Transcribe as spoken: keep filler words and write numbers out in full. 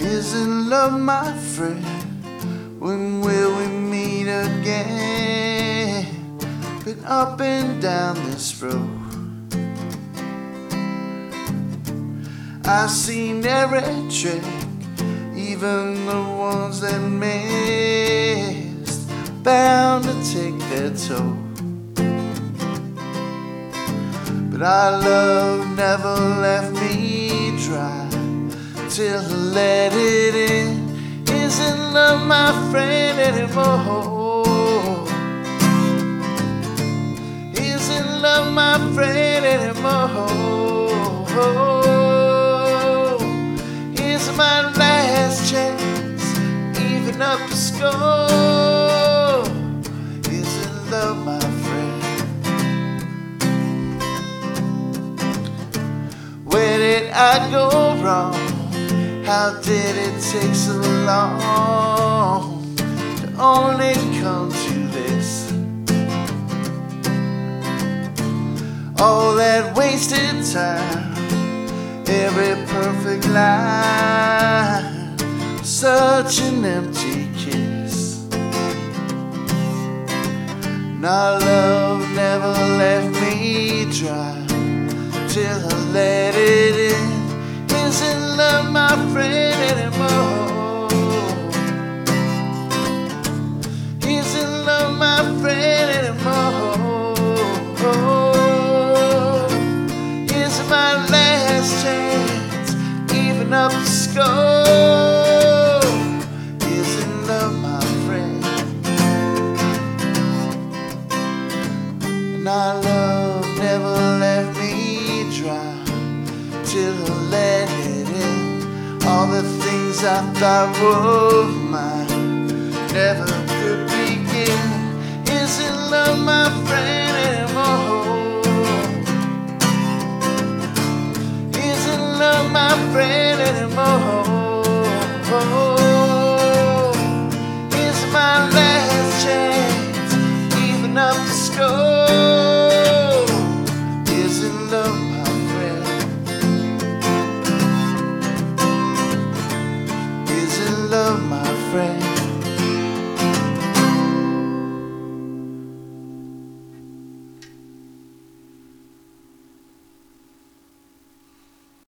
Isn't love, my friend? When will we meet again? Been up and down this road, I've seen every trick, even the ones that missed, bound to take their toll. But our love never left me dry till I let it in. Isn't love, my friend, anymore? Isn't love, my friend, anymore? Is it my last chance, even up the score? Isn't love, my friend? Where did I go wrong? How did it take so long to only come to this? All that wasted time, every perfect line, such an empty kiss. And our love never left me dry till I let it in. Isn't love, my friend, anymore? Isn't love, my friend, anymore? Is it my last chance, even up the score? Isn't love, my friend? And our love never left me dry till I let it in. All the things I thought were mine never could begin. Isn't love, my friend, anymore? Isn't love, my friend, anymore? Is it my last chance, even up the score? Isn't love, my friend? Isn't love, my friend?